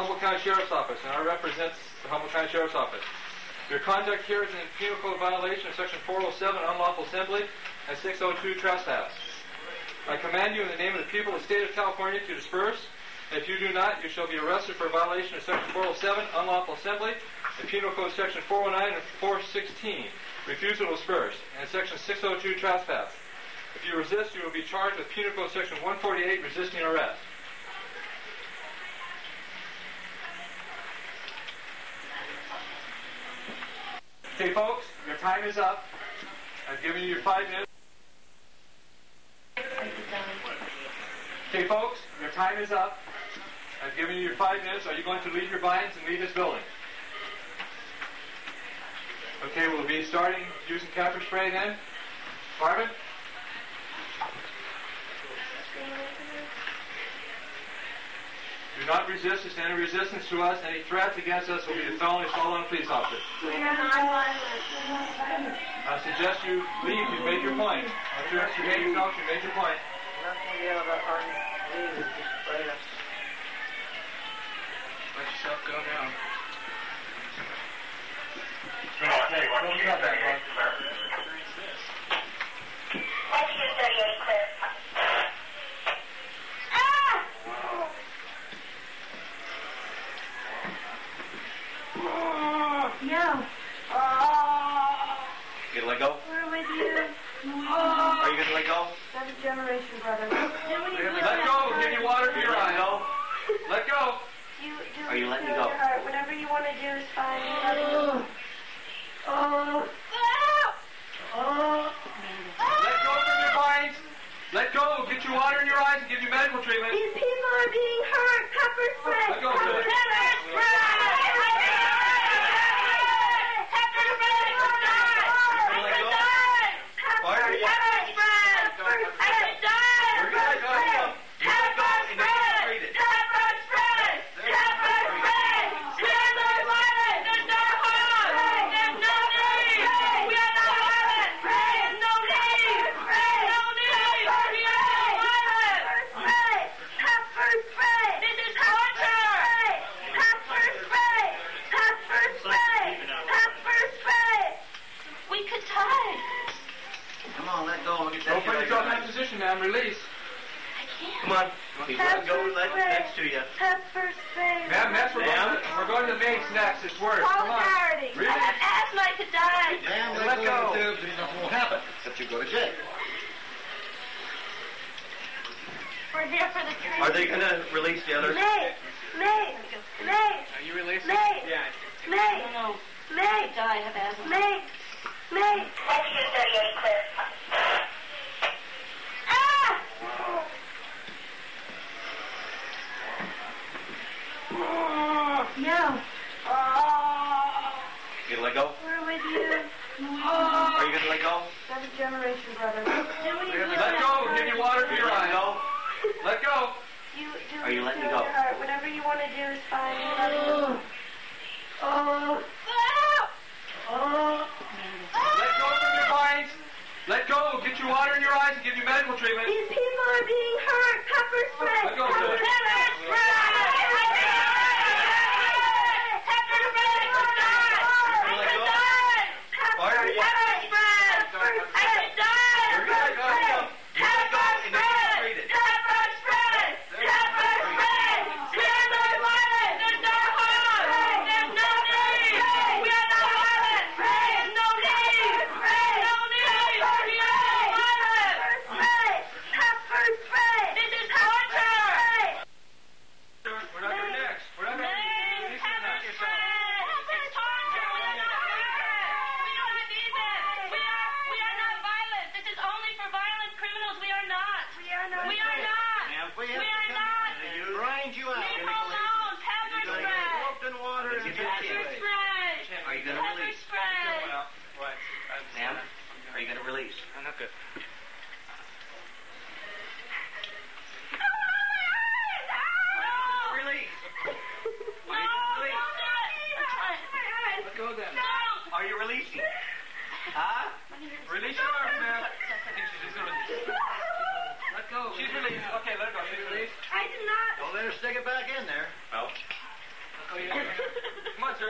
Humboldt County Sheriff's Office, and I represent the Humboldt County Sheriff's Office. Your conduct here is in penal code violation of Section 407, unlawful assembly, and 602, trespass. I command you in the name of the people of the state of California to disperse. If you do not, you shall be arrested for a violation of Section 407, unlawful assembly, and penal code Section 409 and 416, refusal to disperse, and Section 602, trespass. If you resist, you will be charged with penal code Section 148, resisting arrest. Okay, folks, your time is up. I've given you your 5 minutes. Okay, folks, your time is up. I've given you your 5 minutes. Are you going to leave your binds and leave this building? Okay, we'll be starting using pepper spray then. Marvin? Do not resist. If any resistance to us, any threats against us will be a felony assault on a police officer. We are not violent. I suggest you leave. You've made your point. Once you extricate yourself, you made your point. Nothing else on leave is just right up. Let yourself go down. Okay, don't cut that one. SU-38 clear. No. You gonna let go? We're with you. Are you gonna let go? 7th generation, brother. Let go. Give you water to your eye. Let go. Are you letting me go? Whatever you want to do is fine. Let go from your binds. Let go. Get you water in your eyes and give you medical treatment. These people are being hurt. Pepper spray. Let go, Pepper Billy. spray. Don't put yourself in that position now. Release. Come on. He's letting go next to you. Pepper spray. Ma'am, we're going to the mates next. It's worse. Come on. Solidarity. Really? I have asthma to die. Ma'am, Let go. Nothing will happen except you go to jail. We're here for the treatment. Are they going to release the others? Nate. Are you releasing? Nate. Yeah. No. Nate. I have asthma. Nate. SU-38 clear. No. You gonna let go? We're with you. Are you gonna let go? 7th generation, brother. Let go. Give you water to your eye. Let go. Are you letting me go? Whatever you want to do is fine. Let go from your binds. Let go. Get you water in your eyes and give you medical treatment. These people are being hurt. Pepper spray. Let go, Billy.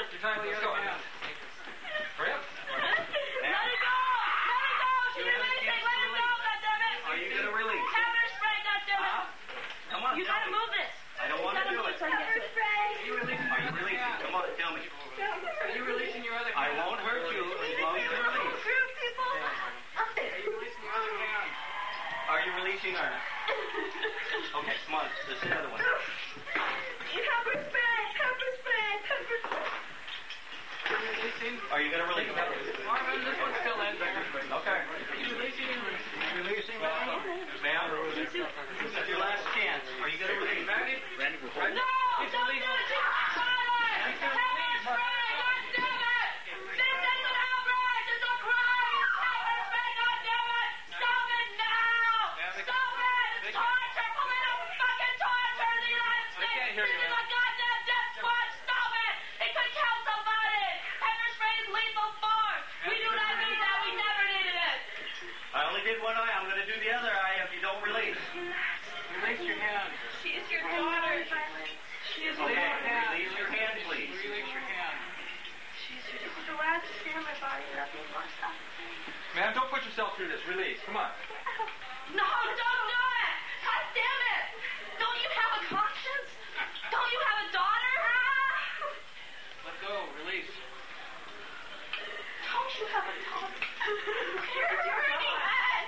Your time. Let's go. Hurry up. Let it go! Let it go! She's releasing! Let it go, goddammit! Are you going to release? Pepper spray, goddammit! Come on, You tell gotta me. move this. I don't want to do it. Pepper spray! Are you releasing? Come on, tell me. Are you releasing your other I hand? won't hurt you as long as you release. Screw people! Are you releasing your other hand? Are you releasing or not? Okay, come on. This is the other one. Pepper spray! Pepper spray! Pepper spray! Are you releasing? Are you going to release? Marvin, this one's still in there. Okay. Are you releasing? Releasing, ma'am? This is your last chance. Are you going to release? Randy? No! Don't do it! Pepper spray! Goddammit! This is an outrage! It's a crime! Pepper spray! Goddammit! Stop it now! Stop it! It's torture! Political fucking torture in the United States! can't hear you, This is man. a goddamn death squad! Stop it! It could kill somebody! Pepper spray is lethal force! We do not need that! We never needed it! I only did one eye. I'm going to do the other eye if you don't release. Release your hand. She is your daughter! She is your Okay, daughter! release your hand, please. Release your hand. She's your daughter! Do I have to stay on my body? Nothing more stuff. Ma'am, don't put yourself through this. Release. Come on. No, don't do it! God damn it! Don't you have a conscience? Don't you have a daughter? Let go. Release. Don't you have a daughter? You're hurting us!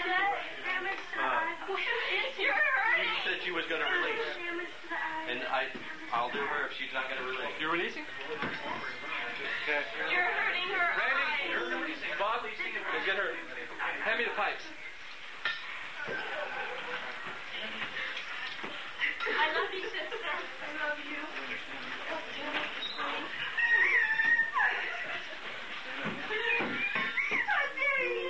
You're She hurting! said she was going to release. And I'll do her if she's not going to release. You're releasing? Okay. You're hurting her Randy, eyes! Bob, get her. Hand me the pipes. I love you, sister. I love you. God damn it. How dare you?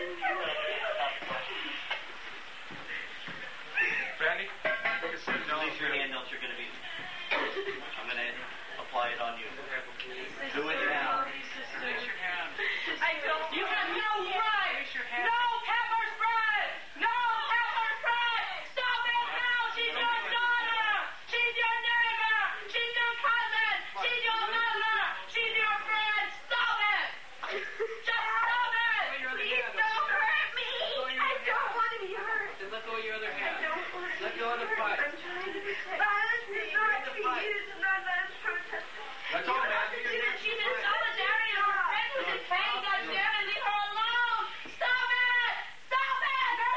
Randy, take a sit. Release your hand, else you're going to be... I'm going to apply it on you. Do it now. Release your hand. I don't. You have no right. Release your hand. No pepper spray. No pepper spray. Stop it now. She's your daughter. She's your neighbor. She's your cousin. She's your mother. She's your friend. Stop it. Just stop it. Please don't hurt me. I don't want to be hurt. Then let go of your other I hand. don't want to Let be go of the hurt. pipe. I'm trying to be safe. Violence is not to be used in our last protest. Let go, man. She's in solidarity with her friend who's in pain. God damn it, leave her alone. Stop it! Stop it! No!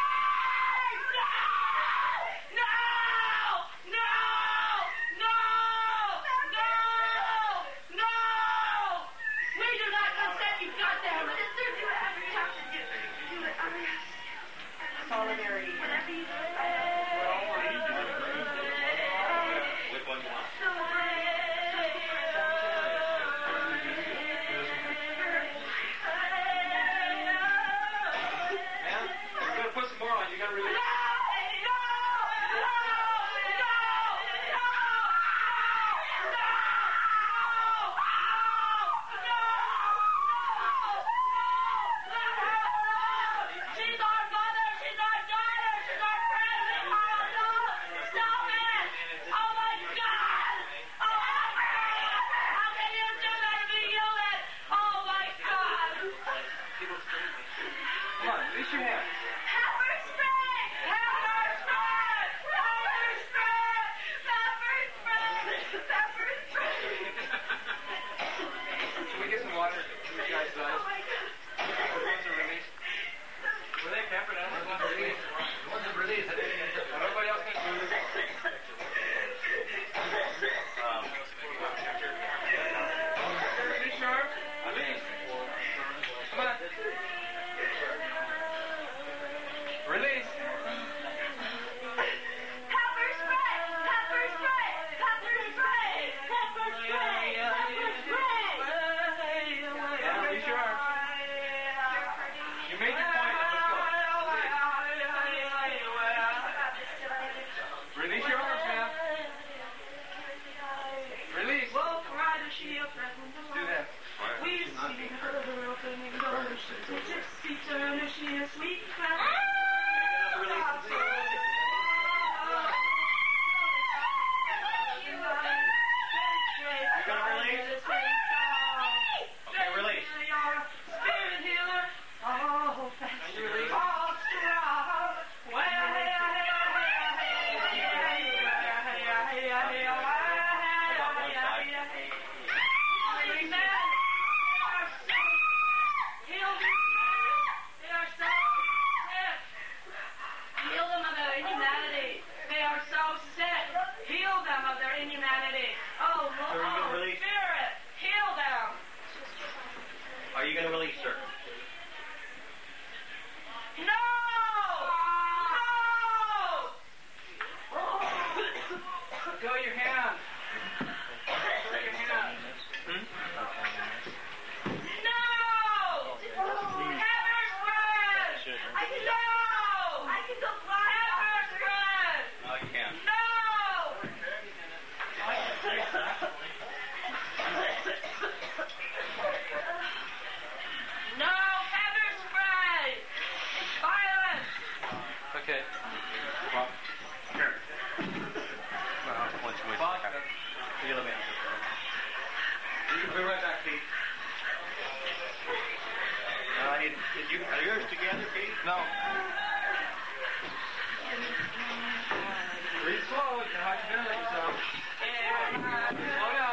No! No! No! No! No! We do not consent, you goddamn it. Sister, do whatever you have to do. Do it. Solidarity. Whatever you do. Which one you want? Man, you're going to put some more on. You got to release. She's our mother, she's our daughter, she's our friend, leave her alone! Stop it! Oh my God! Oh my God! How can you do that to human? Oh my God! Come on, release your hand. Pepper spray! Pepper spray! Pepper spray! Pepper spray! Pepper spray! Can we get some water? You guys, Oh my God! the ones that released. Were they peppered? I don't know. The ones that released. Nobody else can release. Release your arms. Release. Come on. Release. Pepper spray! Pepper spray! Pepper spray! Pepper spray! Pepper spray! Now release your arms. You made your point. Let's go. Release your arms, man. Release. Do that. We see her opening doors. She's a gypsy turner. She is sweet. You gonna release? Holy men, they are so sick. Heal them of their inhumanity. They are so sick. Heal them of their inhumanity. Oh, Sir, are you gonna release? Spirit, heal them. Are you going to release her? No! No! Go your hand. Go your hand. No! Heather's friend! No! Heather's friend! No, you can't. No! No, Heather's friend! Violence! Okay. Well, Here. Once more. Bob, You let me answer. we'll be right back, Pete. Are yours together, Pete? No. Breathe slow. You can hide your belly yourself. Slow down.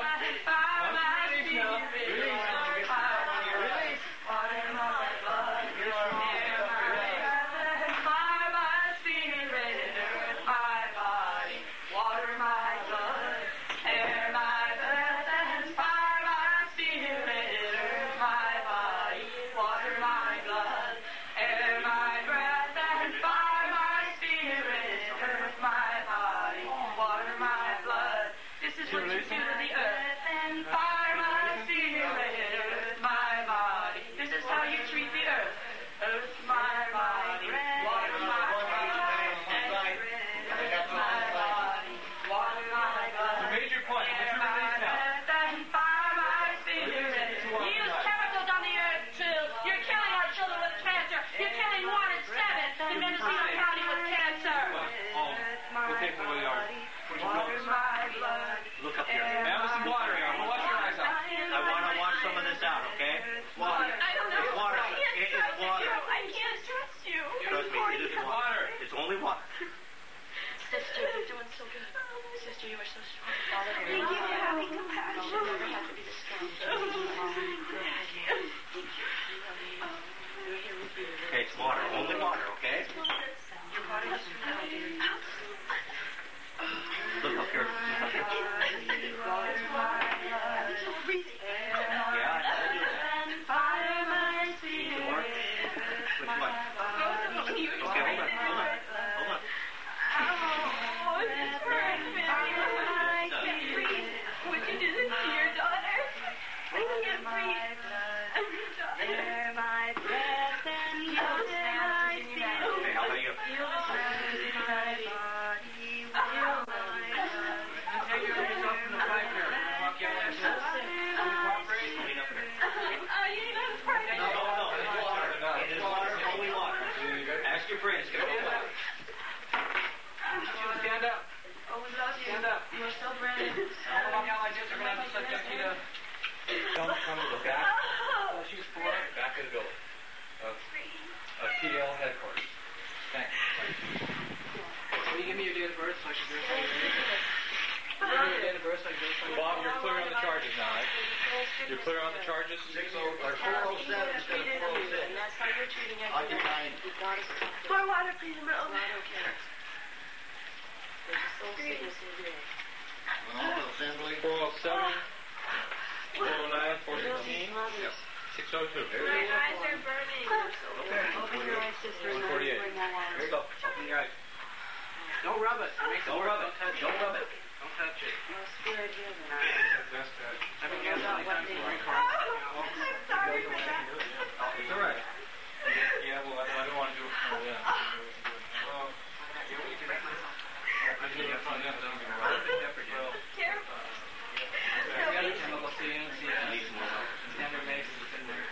Look up here. Now there's some water here. I'm going to wash your eyes out. I want to wash some of this out, okay? Water. I don't know. It's water. I can't It is trust water. you. I can't trust you. Trust me, it is water. It's only water. Sister, you're doing so good. Sister, you are so strong. Father, thank you for having compassion. You never have to be this strong. Okay, it's water. Only water, okay? Look up here. Look up here. Yeah, I know. Which one? Okay, hold on. Would you do this to your daughter? I can't breathe. Okay, how about you? Take your hands off from the pipe here. Walk you out. Cooperate. Clean up here. No, it's water. It is water, only water. Ask your friends. Get it water. Stand up. Oh, we love you. Stand up. You are so brave. Don't walk out like this. We're going to have to subject you to... Don't come to the back. She's for Back of the building. Of PL headquarters. Thanks. Will you give me your date of birth so I can verify your name? Give me your date of birth so I can verify your Bob, you're clear on the charges now, right? You're clear on the charges? 407 instead of 406. That's how you're treating everyone. Occupying. Pour water, please, in the middle. Not okay. There's a soul sickness in here. Assembly. 407, 409, 416, 602. My eyes are burning. Open your eyes, sister. 148. Here you go. Open your eyes. Don't rub it. It makes it Don't worse. rub it. Don't rub it. Don't touch it. No spirit here tonight. I've been hands out many times for my car. I'm sorry for that. It's all right. Yeah, well, I don't want to do it. Oh, yeah. Well, I do it from them, don't get me wrong. Careful. The other chemical CNC standard makes is in there.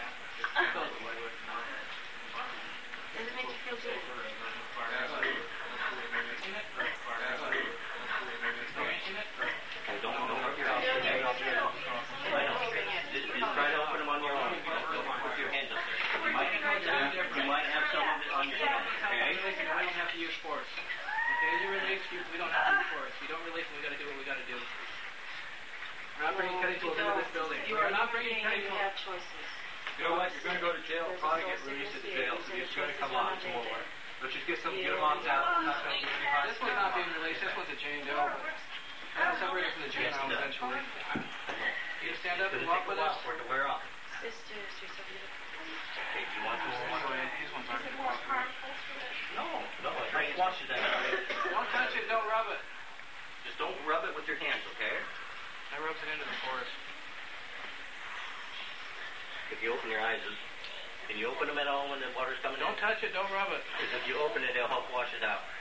Does it make you feel good? Don't rub your eyes. Just try to open them on your own. Don't put your hands up there. You might have some of it on your hand, okay? We don't have to use force. Okay, you release, we don't have to use force. We don't release, we got to do what we got to do. Wrap bringing cutting tools into this building. We are not bringing cutting You tools. have choices. You know what? You're going to go to jail. Probably get released at the jail. So you're just going to come on some more. Let's just get them off now. Not going to get behind. This one's not being released. This one's a chain dough. I'll separate it from the chain now eventually. You stand up and walk with us. For it to wear off. Sister, sister, Okay, do you want to? One way. He's one talking to walk. No, it brainwashes that. Don't touch it. Don't rub it. Just don't rub it with your hands, okay? That rubs it into the pores. If you open your eyes, can you open them at all when the water's coming in? Don't touch it. Don't rub it. Because if you open it, it'll help wash it out.